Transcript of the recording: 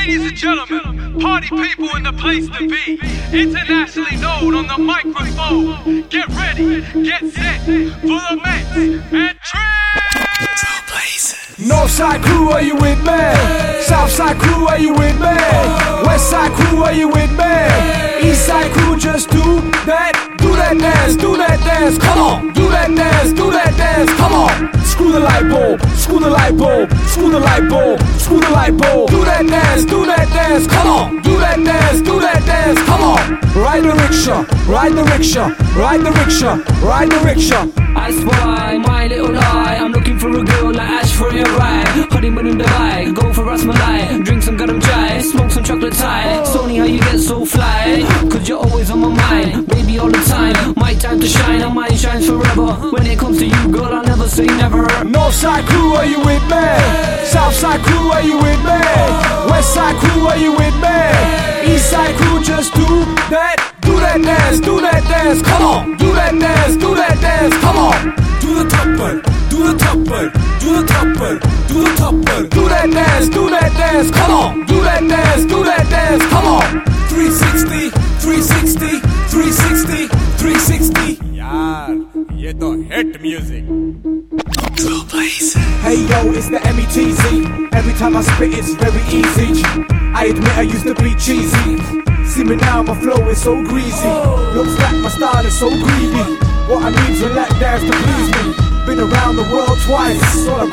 Ladies and gentlemen, party people in the place to be, internationally known on the microphone. Get ready, get set for the mix and Northside crew, are you with me? Southside crew, are you with me? Westside crew, are you with me? Eastside crew, just do that dance, do that dance, come on. Do that dance, come on. Screw the light bulb, screw the light bulb, screw the light bulb, screw the light bulb. Do that dance, come on. Do that dance, come on. Ride the rickshaw, ride the rickshaw, ride the rickshaw, ride the rickshaw. I spy my little eye. I'm looking for a girl like Ash for your ride. Honeymoon in Dubai, go for Rasmalai. Drink some garam chai, smoke some chocolate Thai. Sony, how you get so fly? Cause you're always on my mind, baby, all the time. My time to shine, and mine shines forever. When it comes to you, girl, I'll never say never. Northside crew, are you with me? Southside crew, are you with me? Westside crew, are you with me? Eastside crew, just do that dance, come on. Do that dance, come on. Do the top one, do the top one, do the top one, do the top one. Do that dance, come on. Do that dance, come on. 360, 360, 360, 360. यार ये तो hit music. Hey yo, it's the METZ. Every time I spit it's very easy. I admit I used to be cheesy. See me now, my flow is so greasy. Looks like my style is so greedy. What I need's a lap dance to please me. Been around the world twice. All I